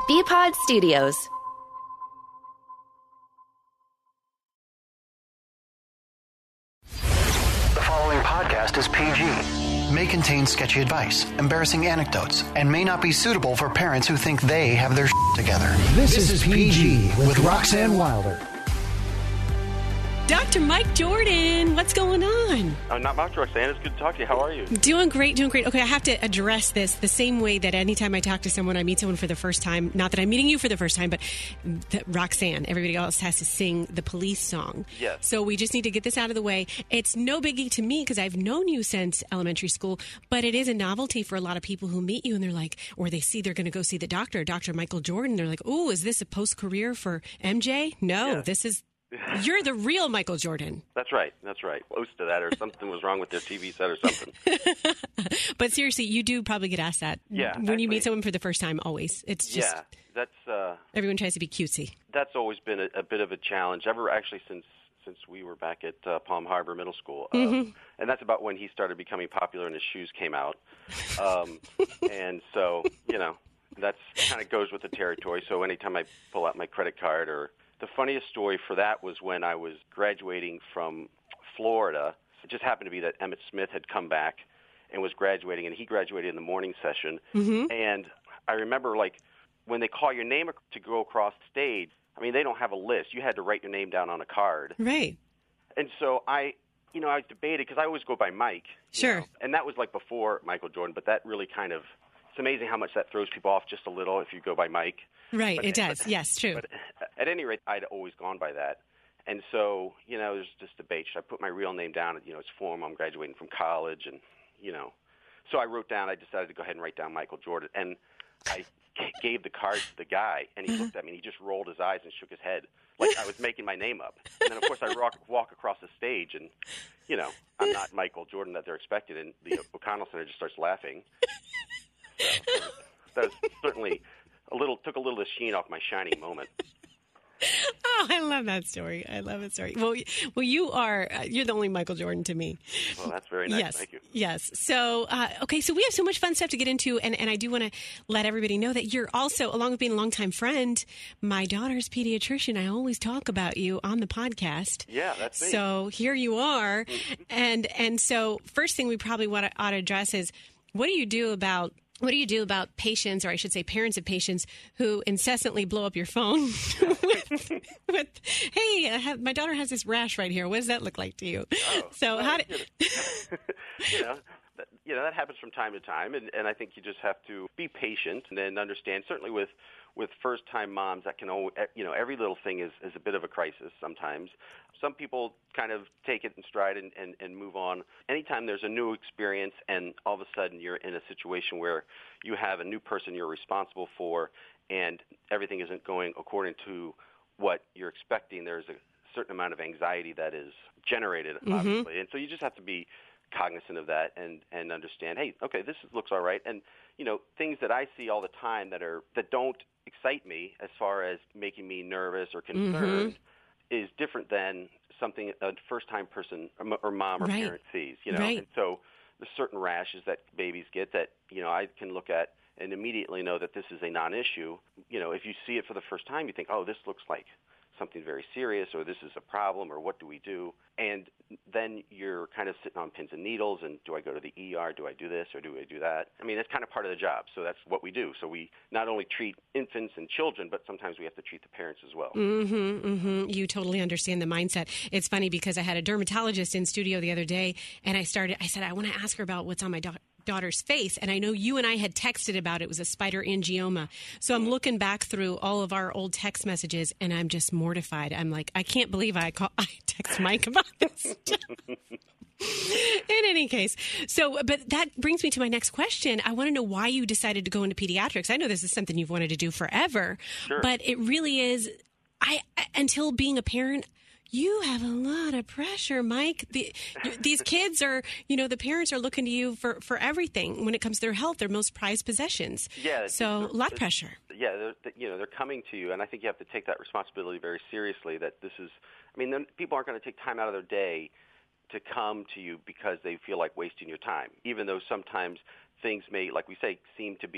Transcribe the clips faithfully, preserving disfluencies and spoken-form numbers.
B-Pod Studios. The following podcast is P G. May contain sketchy advice, embarrassing anecdotes, and may not be suitable for parents who think they have their shit together. This, this is P G with Roxanne Wilder. Doctor Mike Jordan, what's going on? Uh, not much, Roxanne. It's good to talk to you. How are you? Doing great, doing great. Okay, I have to address this the same way that anytime I talk to someone, I meet someone for the first time, not that I'm meeting you for the first time, but the, Roxanne, everybody else has to sing the Police song. Yes. So we just need to get this out of the way. It's no biggie to me because I've known you since elementary school, but it is a novelty for a lot of people who meet you and they're like, or they see they're going to go see the doctor, Doctor Michael Jordan. They're like, oh, is this a post-career for M J? No, yeah. This is... You're the real Michael Jordan. That's right. That's right. Close to that, or something was wrong with their T V set or something. But seriously, you do probably get asked that. Yeah. When actually, you meet someone for the first time, always. It's just... Yeah, that's... Uh, everyone tries to be cutesy. That's always been a, a bit of a challenge, ever actually since since we were back at uh, Palm Harbor Middle School. Uh, Mm-hmm. And that's about when he started becoming popular and his shoes came out. Um, and so, you know, that's kind of goes with the territory. So anytime I pull out my credit card or... The funniest story for that was when I was graduating from Florida. It just happened to be that Emmitt Smith had come back and was graduating, and he graduated in the morning session. Mm-hmm. And I remember, like, when they call your name to go across stage, I mean, they don't have a list. You had to write your name down on a card. Right. And so I, you know, I debated, because I always go by Mike. Sure. Know, and that was, like, before Michael Jordan, but that really kind of, it's amazing how much that throws people off just a little if you go by Mike. Right, but, it does. But, yes, true. But at any rate, I'd always gone by that. And so, you know, there's this debate. Should I put my real name down? You know, it's form. I'm graduating from college. And, you know, so I wrote down, I decided to go ahead and write down Michael Jordan. And I gave the card to the guy, and he looked at me, and he just rolled his eyes and shook his head like I was making my name up. And then, of course, I walk, walk across the stage, and, you know, I'm not Michael Jordan that they're expected. And the O'Connell Center just starts laughing. So that was certainly... A little took a little of the sheen off my shining moment. Oh, I love that story. I love that story. Well, well, you are uh, you're the only Michael Jordan to me. Well, that's very nice. Yes, Thank you. yes. So, uh, okay, so we have so much fun stuff to get into, and, and I do want to let everybody know that you're also, along with being a longtime friend, my daughter's pediatrician. I always talk about you on the podcast. Yeah, that's me. So here you are, and and so first thing we probably want to ought to address is what do you do about What do you do about patients, or I should say parents of patients, who incessantly blow up your phone with, with hey, I have, my daughter has this rash right here. What does that look like to you? Oh, so well, how do you know, that, you know, that happens from time to time, and, and I think you just have to be patient and then understand, certainly with, with first-time moms, that can always, you know, every little thing is, is a bit of a crisis sometimes. Some people kind of take it in stride and, and, and move on. Anytime there's a new experience and all of a sudden you're in a situation where you have a new person you're responsible for and everything isn't going according to what you're expecting, there's a certain amount of anxiety that is generated, Mm-hmm. obviously. And so you just have to be cognizant of that and, and understand, hey, okay, this looks all right. And, you know, things that I see all the time that are that don't excite me as far as making me nervous or concerned mm-hmm. is different than something a first-time person or mom or right. parent sees, you know. Right. And so there's certain rashes that babies get that, you know, I can look at and immediately know that this is a non-issue. You know, if you see it for the first time, you think, oh, this looks like something very serious, or this is a problem, or what do we do? And then you're kind of sitting on pins and needles, and do I go to the E R, do I do this, or do I do that? I mean, that's kind of part of the job, so that's what we do. So we not only treat infants and children, but sometimes we have to treat the parents as well. Mm-hmm, mm-hmm. You totally understand the mindset. It's funny because I had a dermatologist in studio the other day, and I started, I said, I want to ask her about what's on my daughter. daughter's face, and I know you and I had texted about it. It was a spider angioma. So I'm looking back through all of our old text messages, and I'm just mortified. I'm like, I can't believe I call, I text Mike about this stuff. In any case, so, but that brings me to my next question. I want to know why you decided to go into pediatrics. I know this is something you've wanted to do forever, Sure. but it really is, I, until being a parent, you have a lot of pressure, Mike. The, these kids are, you know, the parents are looking to you for, for everything. When it comes to their health, their most prized possessions. Yeah. So a lot of pressure. Yeah, they're, you know, they're coming to you, and I think you have to take that responsibility very seriously, that this is, I mean, then people aren't going to take time out of their day to come to you because they feel like wasting your time, even though sometimes things may, like we say, seem to be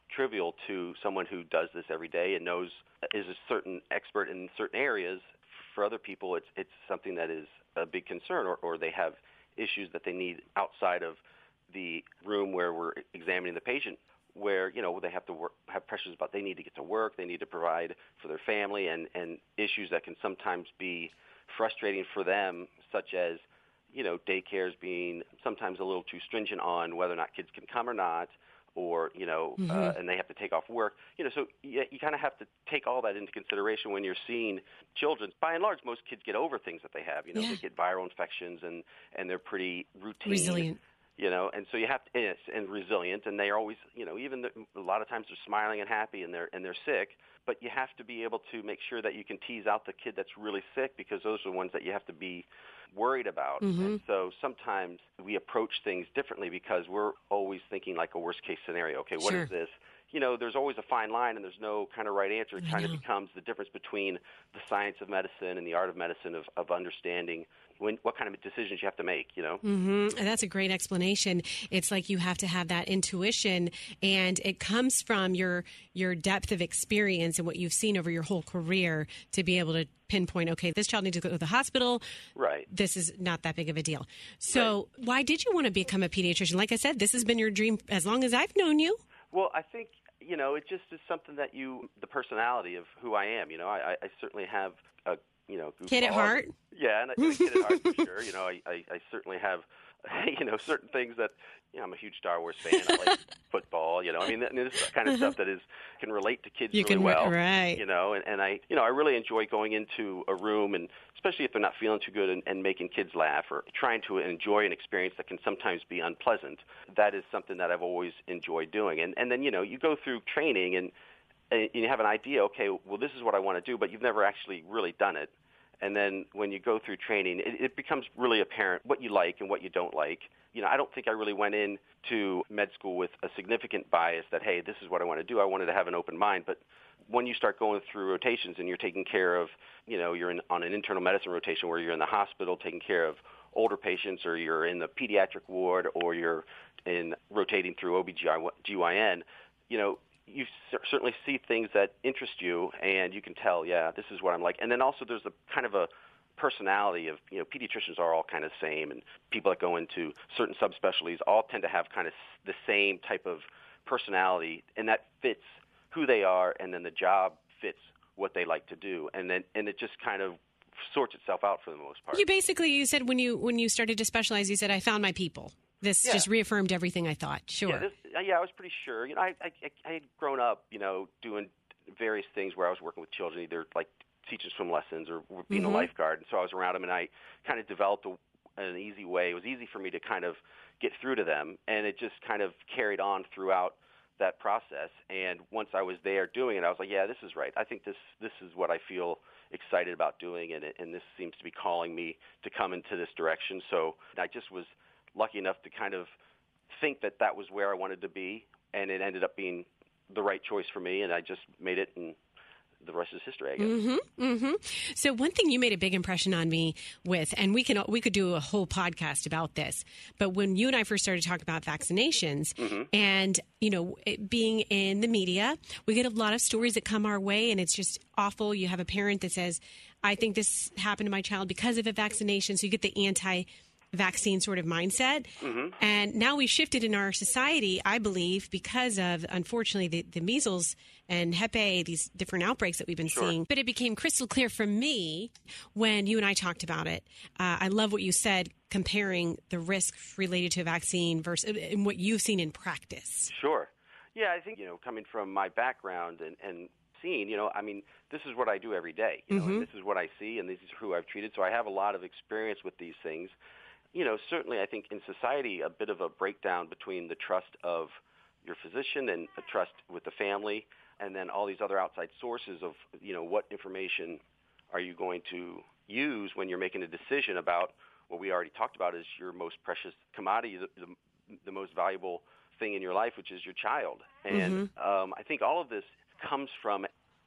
trivial to someone who does this every day and knows is a certain expert in certain areas. For other people, it's it's something that is a big concern, or, or they have issues that they need outside of the room where we're examining the patient, where, you know, they have to work, have pressures about they need to get to work, they need to provide for their family, and, and issues that can sometimes be frustrating for them, such as, you know, daycares being sometimes a little too stringent on whether or not kids can come or not, or, you know, mm-hmm. uh, and they have to take off work. You know, so you, you kind of have to take all that into consideration when you're seeing children. By and large, most kids get over things that they have. You know, yeah. they get viral infections, and, and they're pretty routine. Resilient. You know, and so you have to, and resilient, and they are always, you know, even the, a lot of times they're smiling and happy, and they're and they're sick, but you have to be able to make sure that you can tease out the kid that's really sick, because those are the ones that you have to be worried about. Mm-hmm. And so sometimes we approach things differently because we're always thinking like a worst case scenario. Okay, what sure. is this? You know, there's always a fine line, and there's no kind of right answer. It kind of becomes the difference between the science of medicine and the art of medicine, of, of understanding when, what kind of decisions you have to make, you know? Mm-hmm. And that's a great explanation. It's like you have to have that intuition, and it comes from your your depth of experience and what you've seen over your whole career to be able to pinpoint, okay, this child needs to go to the hospital. Right. This is not that big of a deal. So right. why did you want to become a pediatrician? Like I said, this has been your dream as long as I've known you. Well, I think, you know, it just is something that you, the personality of who I am. You know, I, I certainly have a, you know, kid at heart. Yeah, and a kid at heart for sure. You know, I, I, I certainly have, you know, certain things that, you know, I'm a huge Star Wars fan. I like football. You know, I mean, this is the kind of stuff that is can relate to kids you really can, well. Right. You know, and, and I, you know, I really enjoy going into a room, and especially if they're not feeling too good, and, and making kids laugh, or trying to enjoy an experience that can sometimes be unpleasant. That is something that I've always enjoyed doing. And and then, you know, you go through training, and, and you have an idea. Okay, well, this is what I want to do, but you've never actually really done it. And then when you go through training, it, it becomes really apparent what you like and what you don't like. You know, I don't think I really went into med school with a significant bias that, hey, this is what I want to do. I wanted to have an open mind. But when you start going through rotations and you're taking care of, you know, you're in, on an internal medicine rotation where you're in the hospital taking care of older patients, or you're in the pediatric ward, or you're in rotating through O B G Y N, you know, you certainly see things that interest you, and you can tell, yeah, this is what I'm like. And then also there's a kind of a personality of, you know, pediatricians are all kind of the same, and people that go into certain subspecialties all tend to have kind of the same type of personality, and that fits who they are, and then the job fits what they like to do. And then and it just kind of sorts itself out for the most part. You basically, you said when you when you started to specialize, you said, I found my people. This yeah. just reaffirmed everything I thought. Sure. Yeah, this, yeah, I was pretty sure. You know, I, I I had grown up, you know, doing various things where I was working with children, either like teaching swim lessons or being mm-hmm. a lifeguard, and so I was around them, and I kind of developed a, an easy way. It was easy for me to kind of get through to them, and it just kind of carried on throughout that process. And once I was there doing it, I was like, yeah, this is right. I think this this is what I feel excited about doing, and it, and this seems to be calling me to come into this direction. So I just was lucky enough to kind of think that that was where I wanted to be, and it ended up being the right choice for me, and I just made it, and the rest is history, I guess. Mm-hmm, mm-hmm. So one thing you made a big impression on me with, and we can we could do a whole podcast about this, but when you and I first started talking about vaccinations, mm-hmm. and, you know, it being in the media, we get a lot of stories that come our way, and it's just awful. You have a parent that says, I think this happened to my child because of a vaccination, so you get the anti vaccine sort of mindset. Mm-hmm. And now we've shifted in our society, I believe, because of, unfortunately, the, the measles and Hep A, these different outbreaks that we've been sure. seeing. But it became crystal clear for me when you and I talked about it. Uh, I love what you said, comparing the risks related to a vaccine versus and what you've seen in practice. Sure. Yeah, I think, you know, coming from my background and, and seeing, you know, I mean, this is what I do every day, you know, mm-hmm. and this is what I see, and this is who I've treated. So I have a lot of experience with these things. You know, certainly I think in society a bit of a breakdown between the trust of your physician and the trust with the family, and then all these other outside sources of, you know, what information are you going to use when you're making a decision about what we already talked about is your most precious commodity, the, the, the most valuable thing in your life, which is your child. And mm-hmm. um, I think all of this comes from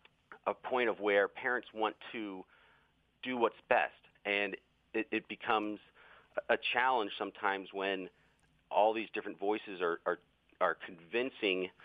a point of where parents want to do what's best, and it, it becomes a challenge sometimes when all these different voices are, are are convincing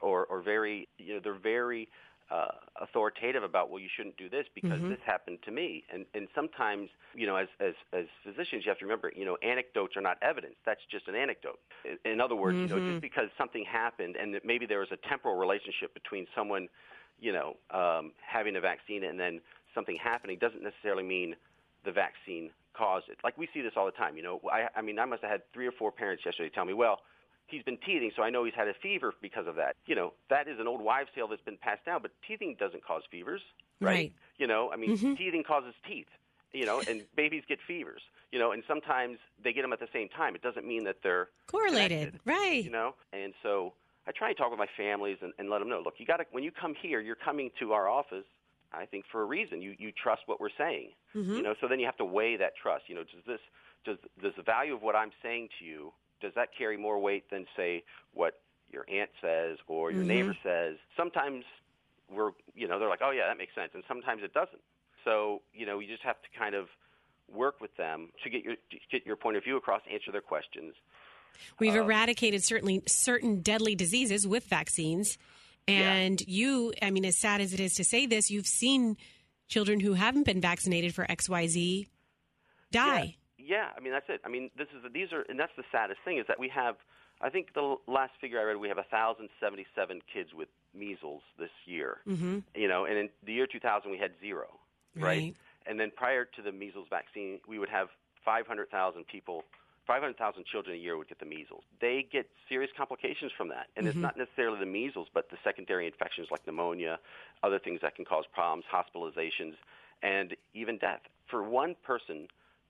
or, or very, you know, they're very uh, authoritative about, well, you shouldn't do this because mm-hmm. this happened to me. And and sometimes, you know, as, as as physicians, you have to remember, you know, anecdotes are not evidence. That's just an anecdote. In other words, mm-hmm. you know, just because something happened and that maybe there was a temporal relationship between someone, you know, um, having a vaccine and then something happening doesn't necessarily mean the vaccine caused it. Like we see this all the time. You know, I, I mean, I must have had three or four parents yesterday tell me, well, he's been teething, so I know he's had a fever because of that. You know, that is an old wives' tale that's been passed down, but teething doesn't cause fevers, right? right. You know, I mean, mm-hmm. teething causes teeth, you know, and babies get fevers, you know, and sometimes they get them at the same time. It doesn't mean that they're correlated, right? You know, and so I try and talk with my families and, and let them know, look, you got to, when you come here, you're coming to our office, I think, for a reason. You you trust what we're saying, mm-hmm. you know, so then you have to weigh that trust. You know, does this, does, does the value of what I'm saying to you, does that carry more weight than, say, what your aunt says or your mm-hmm. neighbor says? Sometimes we're, you know, they're like, oh, yeah, that makes sense. And sometimes it doesn't. So, you know, you just have to kind of work with them to get your to get your point of view across, answer their questions. We've um, eradicated certainly certain deadly diseases with vaccines. And yeah. you, I mean, as sad as it is to say this, you've seen children who haven't been vaccinated for X Y Z die. Yeah. Yeah, I mean, that's it. I mean, this is these are, and that's the saddest thing is that we have, I think the last figure I read, we have one thousand seventy-seven kids with measles this year. Mm-hmm. You know, and in the year two thousand, we had zero, right? right? And then prior to the measles vaccine, we would have five hundred thousand people, five hundred thousand children a year would get the measles. They get serious complications from that. And mm-hmm. it's not necessarily the measles, but the secondary infections like pneumonia, other things that can cause problems, hospitalizations, and even death. For one person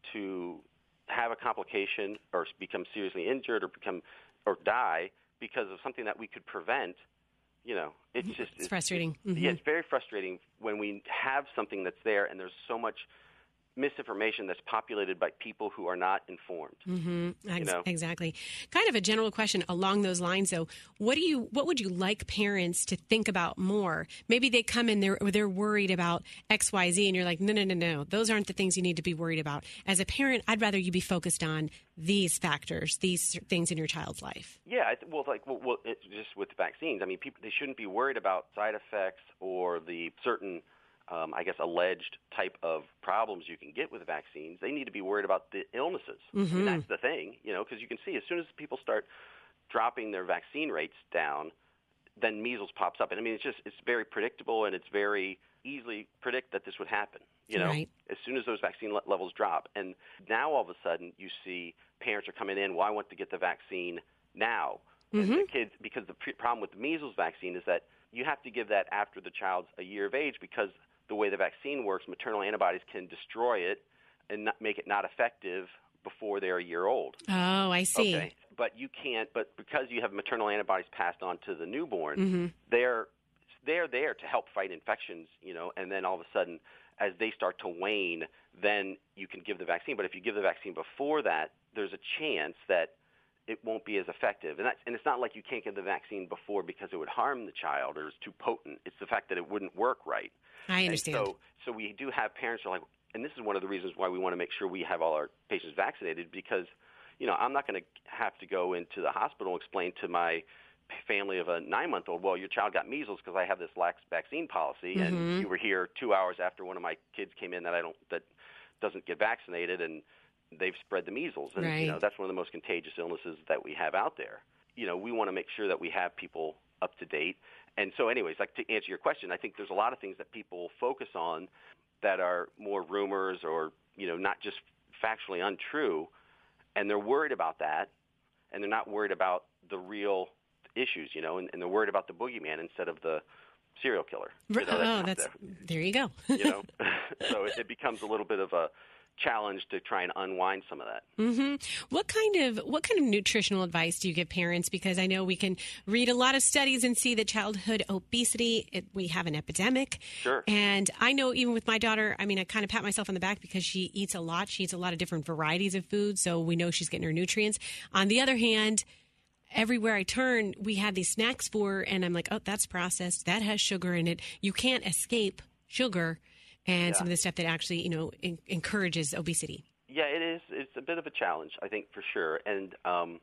to have a complication or become seriously injured or become or die because of something that we could prevent, you know, it's just it's, it's frustrating. It, mm-hmm. Yeah, it's very frustrating when we have something that's there and there's so much misinformation that's populated by people who are not informed. Mm-hmm. Ex- you know? Exactly. Kind of a general question along those lines, though. What do you? What would you like parents to think about more? Maybe they come in they're they're worried about X, Y, Z, and you're like, no, no, no, no. Those aren't the things you need to be worried about. As a parent, I'd rather you be focused on these factors, these things in your child's life. Yeah. I th- well, like well, well it, just with vaccines, I mean, people they shouldn't be worried about side effects or the certain. Um, I guess, alleged type of problems you can get with vaccines. They need to be worried about the illnesses. Mm-hmm. I mean, that's the thing, you know, because you can see as soon as people start dropping their vaccine rates down, then measles pops up. And, I mean, it's just it's very predictable and it's very easily predict that this would happen, you know, right. as soon as those vaccine le- levels drop. And now all of a sudden you see parents are coming in, well, I want to get the vaccine now. Mm-hmm. And the kids, because the pre- problem with the measles vaccine is that you have to give that after the child's a year of age because the way the vaccine works, maternal antibodies can destroy it and not make it not effective before they're a year old. Oh, I see. Okay. But you can't, but because you have maternal antibodies passed on to the newborn, mm-hmm. they're they're there to help fight infections, you know, and then all of a sudden as they start to wane, then you can give the vaccine. But if you give the vaccine before that, there's a chance that it won't be as effective. And that's, and it's not like you can't give the vaccine before because it would harm the child or it's too potent. It's the fact that it wouldn't work right. I understand. And so, so we do have parents who are like, and this is one of the reasons why we want to make sure we have all our patients vaccinated because, you know, I'm not going to have to go into the hospital and explain to my family of a nine-month-old, well, your child got measles because I have this lax vaccine policy, mm-hmm. and you were here two hours after one of my kids came in that I don't that doesn't get vaccinated, and they've spread the measles. And, right. you know, that's one of the most contagious illnesses that we have out there. You know, we want to make sure that we have people up to date. And so anyways, like to answer your question, I think there's a lot of things that people focus on that are more rumors or, you know, not just factually untrue, and they're worried about that, and they're not worried about the real issues, you know, and, and they're worried about the boogeyman instead of the serial killer. You know, that's oh, that's there. there you go. You know, so it, it becomes a little bit of a challenge to try and unwind some of that. Mm-hmm. What kind of what kind of nutritional advice do you give parents? Because I know we can read a lot of studies and see that childhood obesity, it, we have an epidemic. Sure. And I know even with my daughter, I mean, I kind of pat myself on the back because she eats a lot. She eats a lot of different varieties of food, so we know she's getting her nutrients. On the other hand, everywhere I turn, we have these snacks for, and I'm like, oh, that's processed. That has sugar in it. You can't escape sugar and yeah. some of the stuff that actually, you know, in, encourages obesity. Yeah, it is. It's a bit of a challenge, I think, for sure. And, um,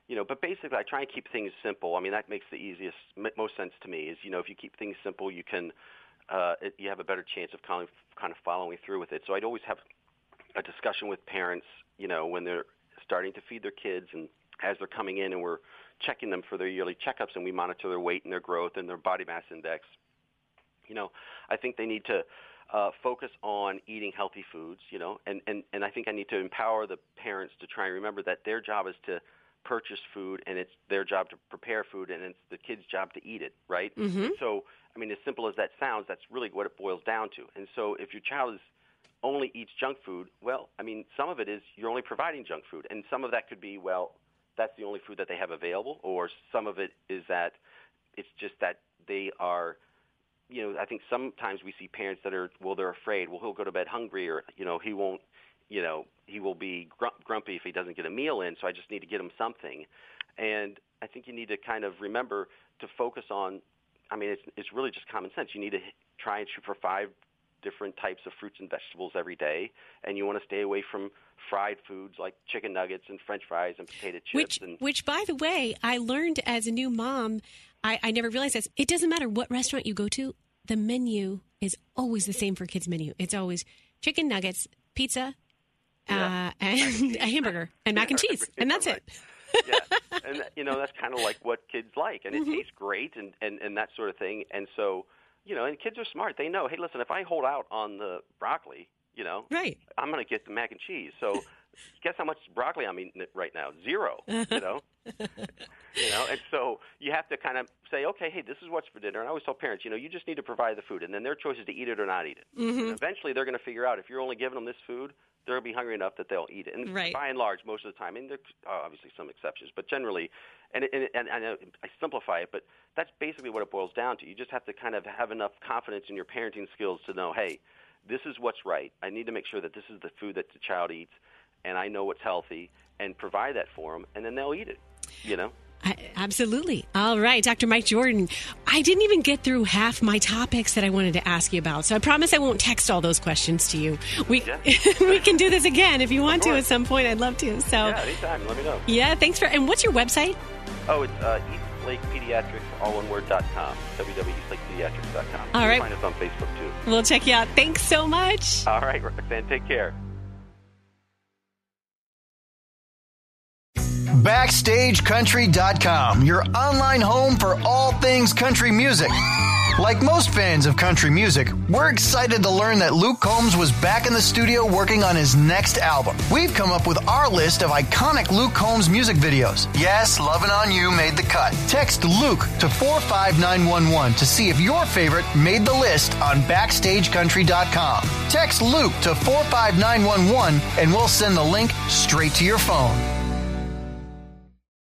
You know, but basically, I try and keep things simple. I mean, that makes the easiest, most sense to me. Is you know, if you keep things simple, you can, uh, it, you have a better chance of kind of kind of following through with it. So I'd always have a discussion with parents, you know, when they're starting to feed their kids and as they're coming in, and we're checking them for their yearly checkups, and we monitor their weight and their growth and their body mass index. You know, I think they need to uh, focus on eating healthy foods. You know, and, and and I think I need to empower the parents to try and remember that their job is to purchase food, and it's their job to prepare food, and it's the kid's job to eat it, right? Mm-hmm. So, I mean, as simple as that sounds, that's really what it boils down to. And so if your child is only eats junk food, well, I mean, some of it is you're only providing junk food, and some of that could be, well, that's the only food that they have available, or some of it is that it's just that they are, you know, I think sometimes we see parents that are, well, they're afraid, well, he'll go to bed hungry, or, you know, he won't, you know, he will be gr- grumpy if he doesn't get a meal in, so I just need to get him something. And I think you need to kind of remember to focus on, I mean, it's it's really just common sense. You need to try and shoot for five different types of fruits and vegetables every day, and you want to stay away from fried foods like chicken nuggets and French fries and potato chips. Which, and, which by the way, I learned as a new mom, I, I never realized this. It doesn't matter what restaurant you go to, the menu is always the same for kids' menu. It's always chicken nuggets, pizza, yeah. uh, and a hamburger, and mac and Yeah, cheese, and that's right. it. Yeah, and you know that's kind of like what kids like, and it Mm-hmm. tastes great, and, and, and that sort of thing. And so, you know, and kids are smart. They know, hey, listen, if I hold out on the broccoli, you know, Right. I'm going to get the mac and cheese. So, guess how much broccoli I'm eating right now? Zero. You know, you know, and so you have to kind of say, okay, hey, this is what's for dinner. And I always tell parents, you know, you just need to provide the food, and then their choice is to eat it or not eat it. Mm-hmm. And eventually, they're going to figure out if you're only giving them this food, they'll be hungry enough that they'll eat it. And Right. by and large, most of the time, and there's uh, obviously some exceptions, but generally, and, and, and, and I simplify it, but that's basically what it boils down to. You just have to kind of have enough confidence in your parenting skills to know, hey, this is what's right. I need to make sure that this is the food that the child eats, and I know what's healthy, and provide that for them, and then they'll eat it, you know? I, absolutely. All right, Doctor Mike Jordan. I didn't even get through half my topics that I wanted to ask you about, so I promise I won't text all those questions to you. We Yeah. we can do this again if you want to course. at some point. I'd love to. So Yeah, anytime. Let me know. yeah, thanks for. And what's your website? Oh, it's uh, Eastlake Pediatrics, all one word, dot com, w w w dot eastlake pediatrics dot com. All You right. can find us on Facebook, too. We'll check you out. Thanks so much. All right, Roxanne, take care. Backstage Country dot com, your online home for all things country music. Like most fans of country music, we're excited to learn that Luke Combs was back in the studio working on his next album. We've come up with our list of iconic Luke Combs music videos. Yes, Lovin' On You made the cut. Text Luke to four five nine one one to see if your favorite made the list on Backstage Country dot com. Text Luke to four five nine one one and we'll send the link straight to your phone.